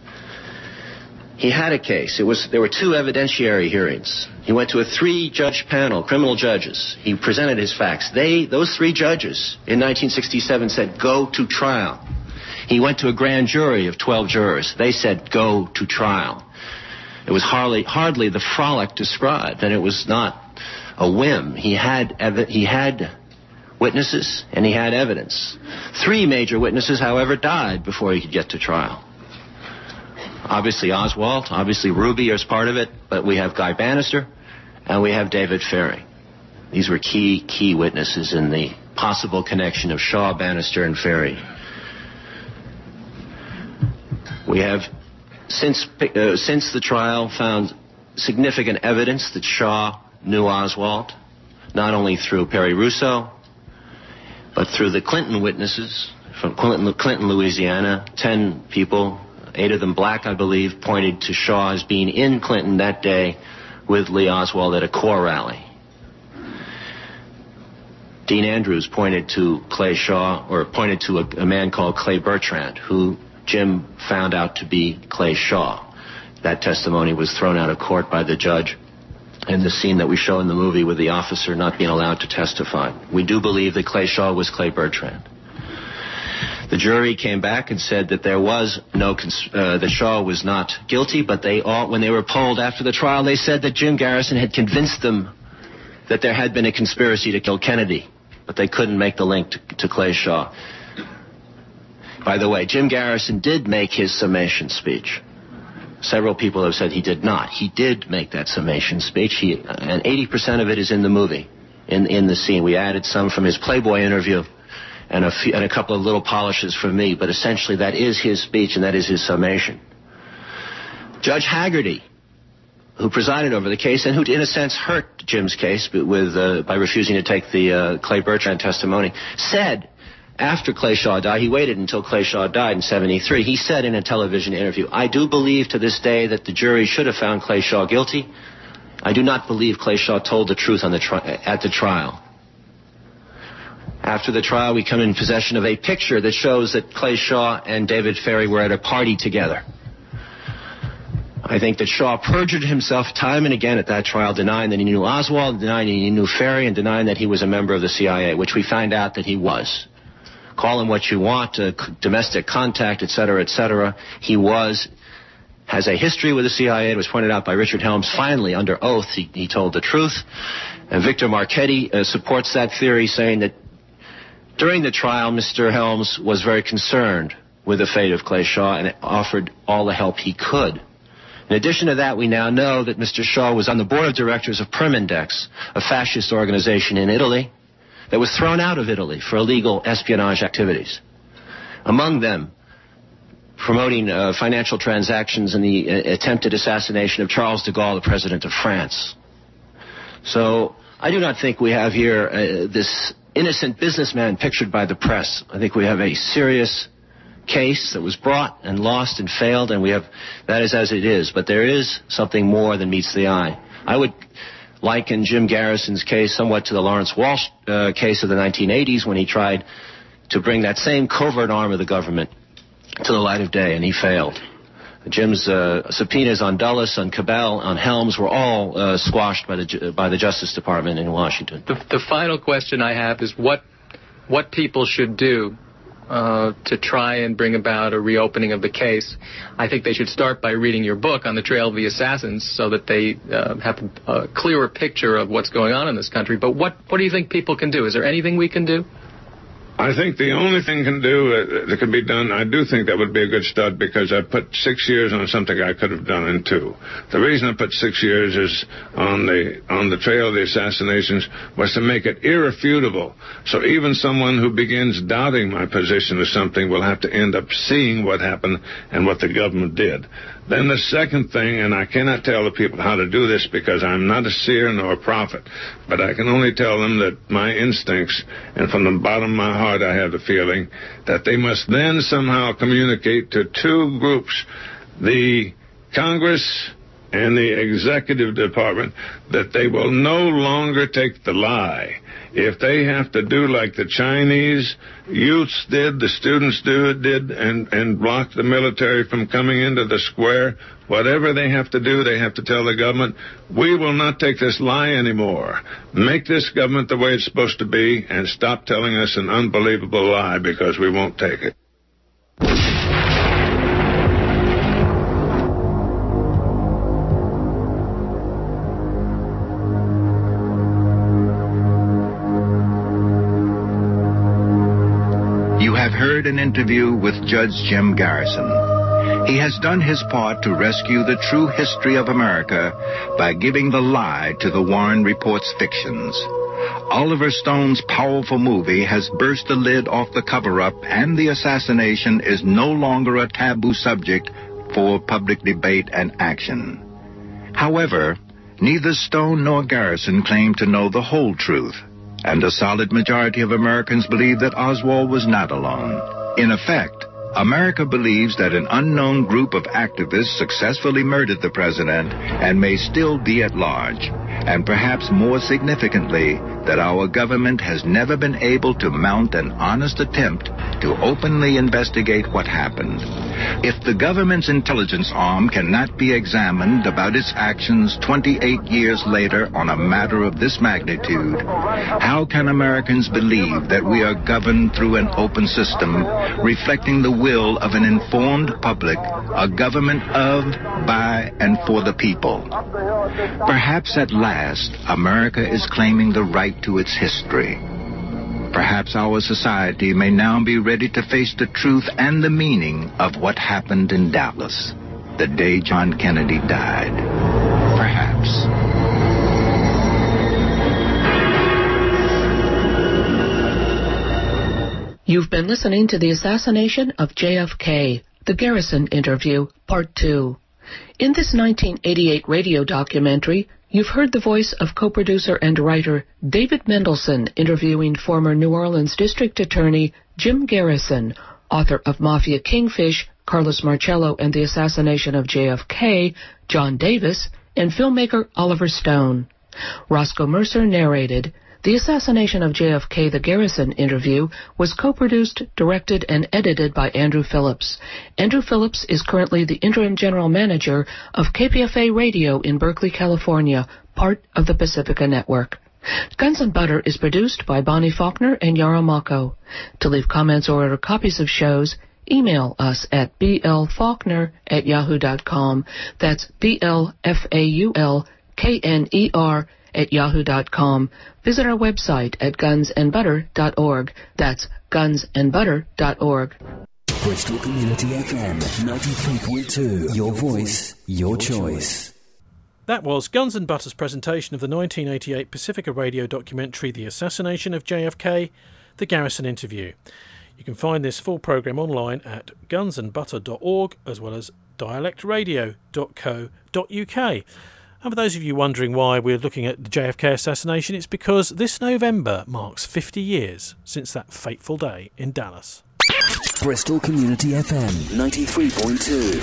He had a case. It was there were two evidentiary hearings. He went to a three-judge panel, criminal judges. He presented his facts. They, those three judges, in nineteen sixty-seven said, go to trial. He went to a grand jury of twelve jurors. They said, go to trial. It was hardly, hardly the frolic described, and it was not a whim. He had, ev- he had witnesses, and he had evidence. Three major witnesses, however, died before he could get to trial. Obviously Oswald, obviously Ruby is part of it, but we have Guy Bannister, and we have David Ferrie. These were key, key witnesses in the possible connection of Shaw, Bannister, and Ferrie. We have, since, uh, since the trial, found significant evidence that Shaw knew Oswald, not only through Perry Russo, but through the Clinton witnesses from Clinton, Clinton, Louisiana. Ten people, eight of them black, I believe, pointed to Shaw as being in Clinton that day with Lee Oswald at a core rally. Dean Andrews pointed to Clay Shaw, or pointed to a, a man called Clay Bertrand, who Jim found out to be Clay Shaw. That testimony was thrown out of court by the judge in the scene that we show in the movie with the officer not being allowed to testify. We do believe that Clay Shaw was Clay Bertrand. The jury came back and said that there was no, cons- uh, that Shaw was not guilty, but they all, when they were polled after the trial, they said that Jim Garrison had convinced them that there had been a conspiracy to kill Kennedy, but they couldn't make the link to, to Clay Shaw. By the way, Jim Garrison did make his summation speech. Several people have said he did not. He did make that summation speech, he, and eighty percent of it is in the movie, in, in the scene. We added some from his Playboy interview and a, few, and a couple of little polishes from me, but essentially that is his speech and that is his summation. Judge Haggerty, who presided over the case and who, in a sense, hurt Jim's case with uh, by refusing to take the uh, Clay Bertrand testimony, said after Clay Shaw died, he waited until Clay Shaw died in seventy-three. He said in a television interview, "I do believe to this day that the jury should have found Clay Shaw guilty. I do not believe Clay Shaw told the truth on the tri- at the trial." After the trial, we come in possession of a picture that shows that Clay Shaw and David Ferrie were at a party together. I think that Shaw perjured himself time and again at that trial, denying that he knew Oswald, denying that he knew Ferrie, and denying that he was a member of the C I A, which we find out that he was. Call him what you want, uh, domestic contact, et cetera, et cetera. He was, has a history with the C I A. It was pointed out by Richard Helms. Finally, under oath, he, he told the truth. And Victor Marchetti uh, supports that theory, saying that during the trial, Mister Helms was very concerned with the fate of Clay Shaw and offered all the help he could. In addition to that, we now know that Mister Shaw was on the board of directors of Primindex, a fascist organization in Italy that was thrown out of Italy for illegal espionage activities. Among them, promoting uh, financial transactions in the uh, attempted assassination of Charles de Gaulle, the president of France. So I do not think we have here uh, this innocent businessman pictured by the press. I think we have a serious case that was brought and lost and failed, and we have, that is as it is. But there is something more than meets the eye. I would liken Jim Garrison's case somewhat to the Lawrence Walsh uh, case of the nineteen eighties, when he tried to bring that same covert arm of the government to the light of day, and he failed. Jim's uh, subpoenas on Dulles, on Cabell, on Helms were all uh, squashed by the by the Justice Department in Washington. The, the final question I have is what what people should do uh, to try and bring about a reopening of the case. I think they should start by reading your book, On the Trail of the Assassins, so that they uh, have a clearer picture of what's going on in this country. But what, what do you think people can do? Is there anything we can do? I think the only thing can do uh, that can be done, I do think that would be a good start, because I put six years on something I could have done in two. The reason I put six years is on the on the trail of the assassinations was to make it irrefutable. So even someone who begins doubting my position of something will have to end up seeing what happened and what the government did. Then the second thing, and I cannot tell the people how to do this because I'm not a seer nor a prophet, but I can only tell them that my instincts, and from the bottom of my heart I have the feeling, that they must then somehow communicate to two groups, the Congress and the executive department, that they will no longer take the lie. If they have to do like the Chinese youths did, the students do did, and, and block the military from coming into the square, whatever they have to do, they have to tell the government, we will not take this lie anymore. Make this government the way it's supposed to be, and stop telling us an unbelievable lie, because we won't take it. Heard an interview with Judge Jim Garrison. He has done his part to rescue the true history of America by giving the lie to the Warren Report's fictions. Oliver Stone's powerful movie has burst the lid off the cover-up, and the assassination is no longer a taboo subject for public debate and action. However, neither Stone nor Garrison claim to know the whole truth, and a solid majority of Americans believe that Oswald was not alone. In effect, America believes that an unknown group of activists successfully murdered the president and may still be at large. And perhaps more significantly, that our government has never been able to mount an honest attempt to openly investigate what happened. If the government's intelligence arm cannot be examined about its actions twenty-eight years later on a matter of this magnitude, how can Americans believe that we are governed through an open system reflecting the will of an informed public, a government of, by, and for the people? Perhaps at last, America is claiming the right to its history. Perhaps our society may now be ready to face the truth and the meaning of what happened in Dallas, the day John Kennedy died. Perhaps. You've been listening to the assassination of J F K, the Garrison interview, part two. In this nineteen eighty-eight radio documentary, you've heard the voice of co-producer and writer David Mendelson interviewing former New Orleans District Attorney Jim Garrison, author of Mafia Kingfish, Carlos Marcello and the Assassination of J F K, John Davis, and filmmaker Oliver Stone. Roscoe Mercer narrated. The Assassination of J F K, the Garrison interview, was co-produced, directed, and edited by Andrew Phillips. Andrew Phillips is currently the interim general manager of K P F A Radio in Berkeley, California, part of the Pacifica Network. Guns and Butter is produced by Bonnie Faulkner and Yara Mako. To leave comments or order copies of shows, email us at b l faulkner at yahoo dot com. That's B L F A U L K N E R at yahoo dot com. Visit our website at guns and butter dot org. That's guns and butter dot org. Bristol Community F M ninety-three point two. Your voice, your choice. That was Guns and Butter's presentation of the nineteen eighty-eight Pacifica Radio documentary The Assassination of J F K, The Garrison Interview. You can find this full programme online at guns and butter dot org as well as dialect radio dot co dot u k. And for those of you wondering why we're looking at the J F K assassination, it's because this November marks fifty years since that fateful day in Dallas. Bristol Community F M ninety-three point two.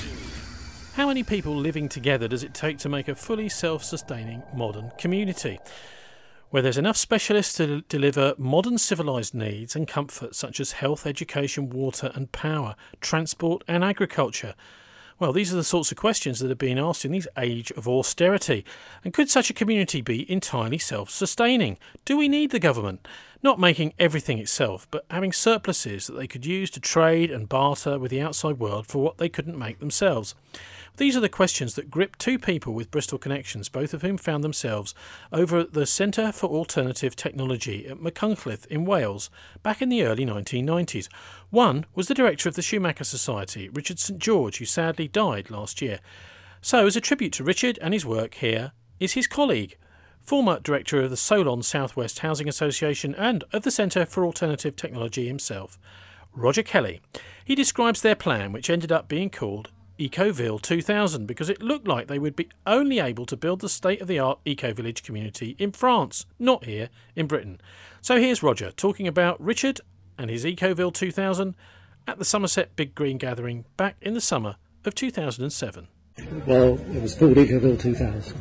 How many people living together does it take to make a fully self-sustaining modern community, where there's enough specialists to deliver modern civilised needs and comfort such as health, education, water and power, transport and agriculture? Well, these are the sorts of questions that are being asked in this age of austerity. And could such a community be entirely self-sustaining? Do we need the government? Not making everything itself, but having surpluses that they could use to trade and barter with the outside world for what they couldn't make themselves. These are the questions that grip two people with Bristol connections, both of whom found themselves over at the Centre for Alternative Technology at Machynlleth in Wales back in the early nineteen nineties. One was the director of the Schumacher Society, Richard St George, who sadly died last year. So, as a tribute to Richard and his work, here is his colleague, former director of the Solon Southwest Housing Association and of the Centre for Alternative Technology himself, Roger Kelly. He describes their plan, which ended up being called Ecoville two thousand, because it looked like they would be only able to build the state-of-the-art eco-village community in France, not here in Britain. So here's Roger talking about Richard and his Ecoville two thousand at the Somerset Big Green Gathering back in the summer of two thousand seven. Well, it was called Ecoville two thousand.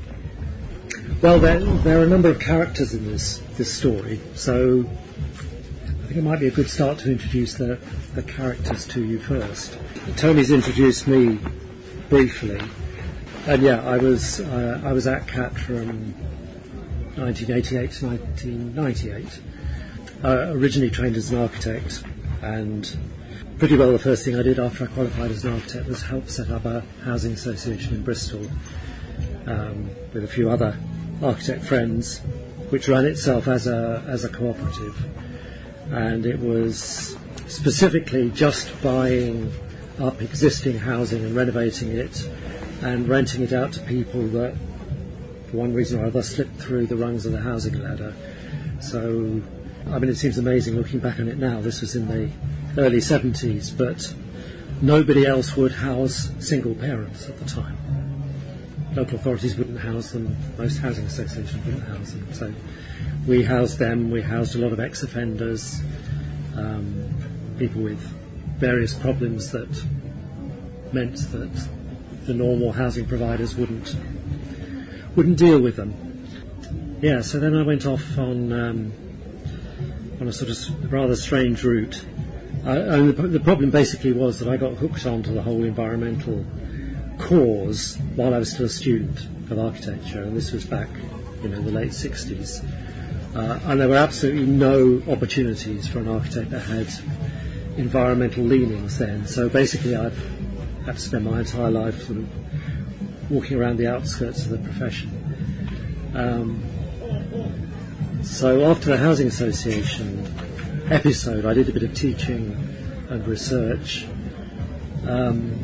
Well, there, there are a number of characters in this, this story, so I think it might be a good start to introduce the, the characters to you first. Tony's introduced me briefly, and yeah, I was uh, I was at C A T from nineteen eighty-eight to nineteen ninety-eight. Uh, originally trained as an architect, and pretty well the first thing I did after I qualified as an architect was help set up a housing association in Bristol um, with a few other architect friends, which ran itself as a as a cooperative, and it was specifically just buying up existing housing and renovating it and renting it out to people that for one reason or other slipped through the rungs of the housing ladder. So I mean, it seems amazing looking back on it now. This was in the early seventies, but nobody else would house single parents at the time. Local authorities wouldn't house them, most housing associations wouldn't house them. So we housed them, we housed a lot of ex-offenders, um, people with various problems that meant that the normal housing providers wouldn't wouldn't deal with them. Yeah, so then I went off on um, on a sort of rather strange route. I, and the, the problem basically was that I got hooked onto the whole environmental cause while I was still a student of architecture, and this was back, you know, the late sixties. Uh, and there were absolutely no opportunities for an architect that had environmental leanings then. So basically I've had to spend my entire life sort of walking around the outskirts of the profession. Um, so after the Housing Association episode, I did a bit of teaching and research. Um,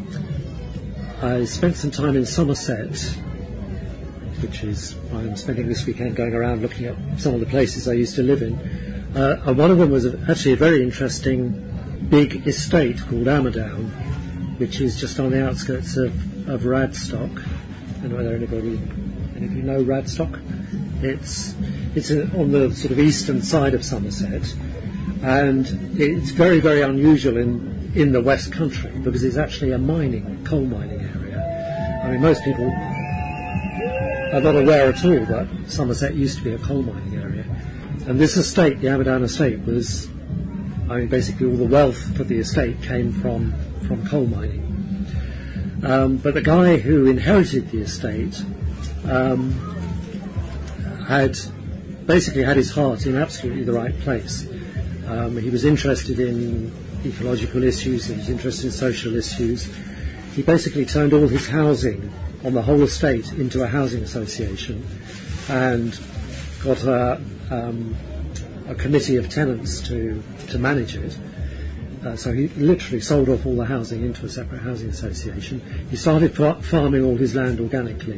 I spent some time in Somerset, which is why I'm spending this weekend going around looking at some of the places I used to live in. Uh, and one of them was actually a very interesting big estate called Amadown, which is just on the outskirts of, of Radstock. I don't know whether anybody, any of you know Radstock? It's it's a, on the sort of eastern side of Somerset, And it's very, very unusual in, in the West Country because it's actually a mining, coal mining area. I mean, most people are not aware at all that Somerset used to be a coal mining area. And this estate, the Aberdown estate, was, I mean, basically all the wealth for the estate came from, from coal mining. Um, but the guy who inherited the estate um, had basically had his heart in absolutely the right place. Um, he was interested in ecological issues, he was interested in social issues. He basically turned all his housing on the whole estate into a housing association and got a, um, a committee of tenants to, to manage it. Uh, so he literally sold off all the housing into a separate housing association. He started fa- farming all his land organically.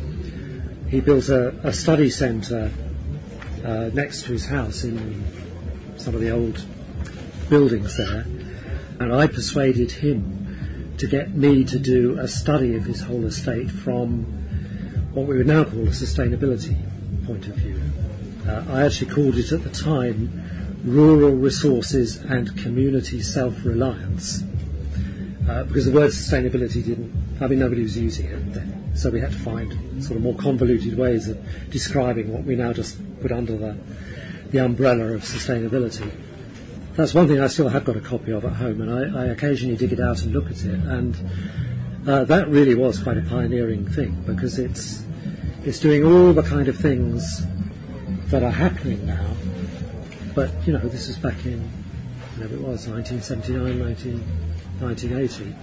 He built a, a study centre uh, next to his house in some of the old buildings there, and I persuaded him to get me to do a study of his whole estate from what we would now call a sustainability point of view. Uh, I actually called it at the time Rural Resources and Community Self-Reliance, uh, because the word sustainability didn't, I mean, nobody was using it then. So we had to find sort of more convoluted ways of describing what we now just put under the, the umbrella of sustainability. That's one thing I still have got a copy of at home, and I, I occasionally dig it out and look at it, and uh, that really was quite a pioneering thing, because it's it's doing all the kind of things that are happening now. But, you know, this is back in, whatever it was, nineteen seventy-nine, nineteen eighty.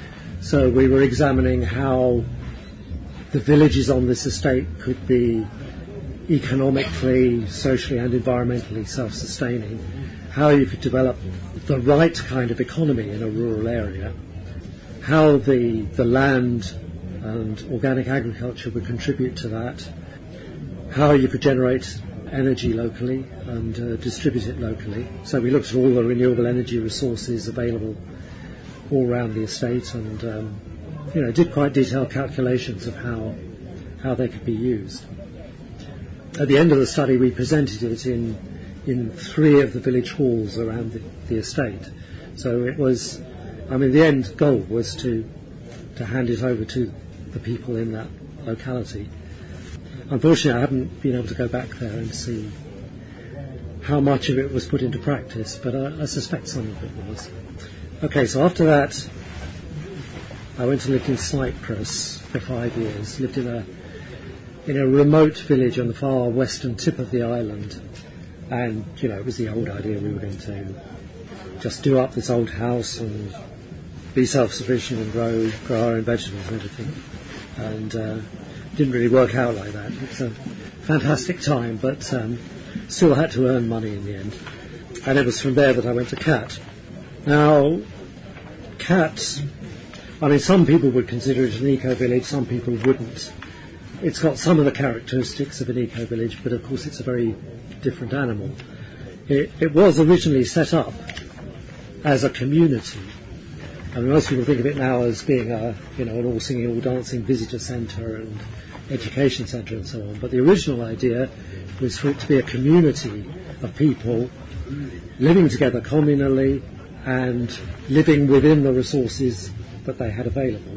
So we were examining how the villages on this estate could be economically, socially and environmentally self-sustaining, how you could develop the right kind of economy in a rural area, how the, the land and organic agriculture would contribute to that, how you could generate energy locally and uh, distribute it locally. So we looked at all the renewable energy resources available all around the estate, and um, you know, did quite detailed calculations of how how they could be used. At the end of the study, we presented it in in three of the village halls around the, the estate. So it was, I mean, the end goal was to to hand it over to the people in that locality. Unfortunately, I haven't been able to go back there and see how much of it was put into practice, but I, I suspect some of it was. Okay, so after that, I went and lived in Cyprus for five years. Lived in a in a remote village on the far western tip of the island, and you know, it was the old idea we were going to just do up this old house and be self-sufficient and grow grow our own vegetables and everything, and. Uh, Didn't really work out like that. It's a fantastic time, but um, still had to earn money in the end. And it was from there that I went to Cat. Now, Cat, I mean, some people would consider it an eco-village, some people wouldn't. It's got some of the characteristics of an eco-village, but of course it's a very different animal. It, it was originally set up as a community. I mean, most people think of it now as being a, you know, an all-singing, all-dancing visitor centre and education centre and so on. But the original idea was for it to be a community of people living together communally and living within the resources that they had available.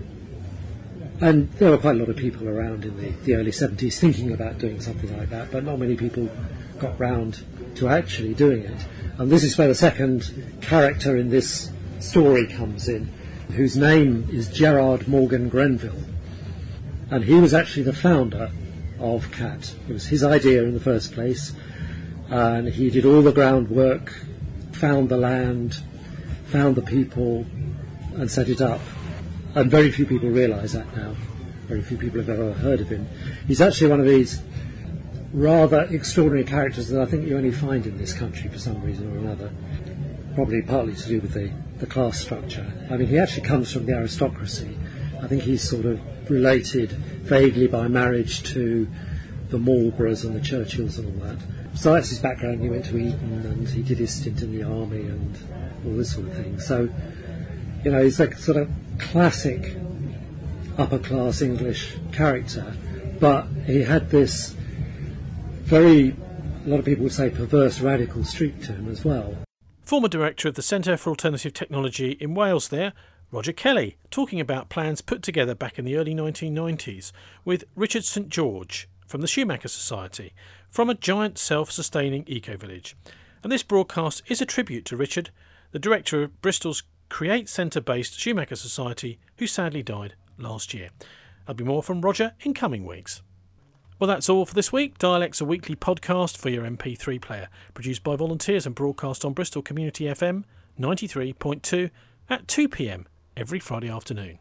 And there were quite a lot of people around in the, the early seventies thinking about doing something like that, but not many people got round to actually doing it. And this is where the second character in this story comes in, whose name is Gerard Morgan Grenville, and he was actually the founder of Cat. It was his idea in the first place, and he did all the groundwork, found the land, found the people, and set it up. And very few people realise that now. Very few people have ever heard of him. He's actually one of these rather extraordinary characters that I think you only find in this country for some reason or another. Probably partly to do with the, the class structure. I mean, he actually comes from the aristocracy. I think he's sort of related vaguely by marriage to the Marlboroughs and the Churchills and all that. So that's his background. He went to Eton and he did his stint in the army and all this sort of thing. So, you know, he's like sort of classic upper-class English character, but he had this very, a lot of people would say, perverse radical streak to him as well. former director of the Centre for Alternative Technology in Wales there, Roger Kelly, talking about plans put together back in the early nineteen nineties with Richard St George from the Schumacher Society, from a giant self-sustaining eco-village. And this broadcast is a tribute to Richard, the director of Bristol's Create Centre-based Schumacher Society, who sadly died last year. There'll be more from Roger in coming weeks. Well, that's all for this week. Dialect's a weekly podcast for your M P three player, produced by volunteers and broadcast on Bristol Community F M ninety-three point two at two p m every Friday afternoon.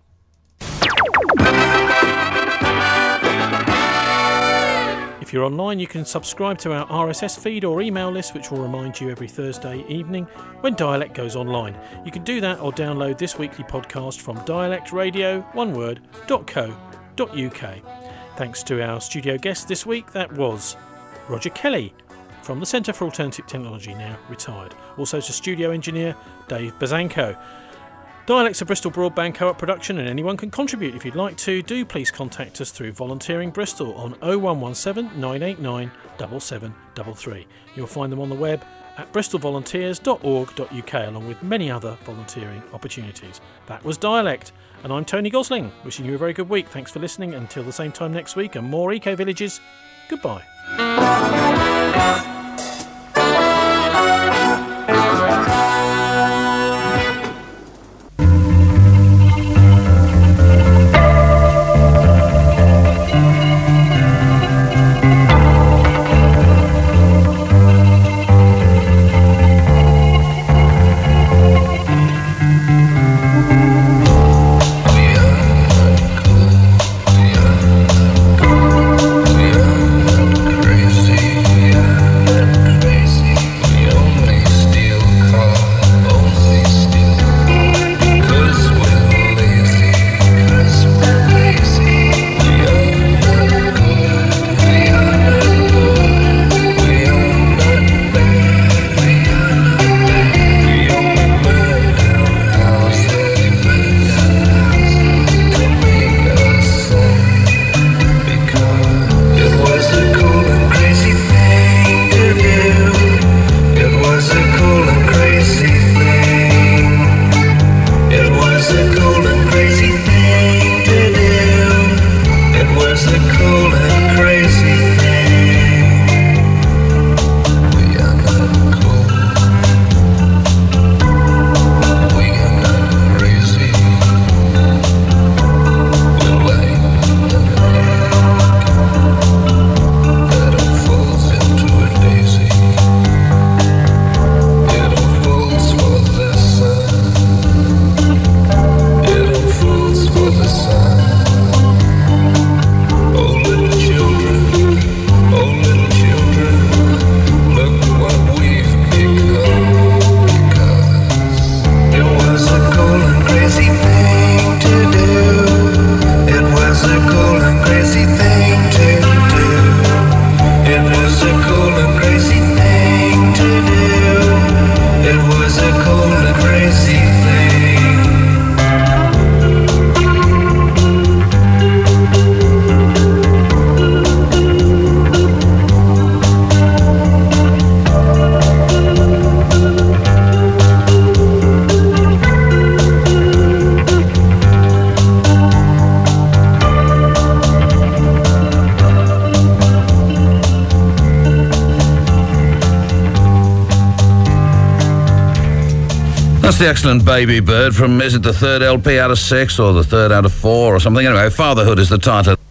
If you're online, you can subscribe to our R S S feed or email list, which will remind you every Thursday evening when Dialect goes online. You can do that or download this weekly podcast from dialect radio one word dot co dot u k. Thanks to our studio guest this week, that was Roger Kelly from the Centre for Alternative Technology, now retired. Also to studio engineer Dave Bazanko. Dialect's a Bristol Broadband Co-op production, and anyone can contribute if you'd like to. Do please contact us through Volunteering Bristol on oh one one seven, nine eight nine, seven seven three three. You'll find them on the web at bristol volunteers dot org dot u k, along with many other volunteering opportunities. That was Dialect, and I'm Tony Gosling, wishing you a very good week. Thanks for listening. Until the same time next week and more Eco Villages, goodbye. The excellent Baby Bird from, is it the third L P out of six or the third out of four or something? Anyway, Fatherhood is the title.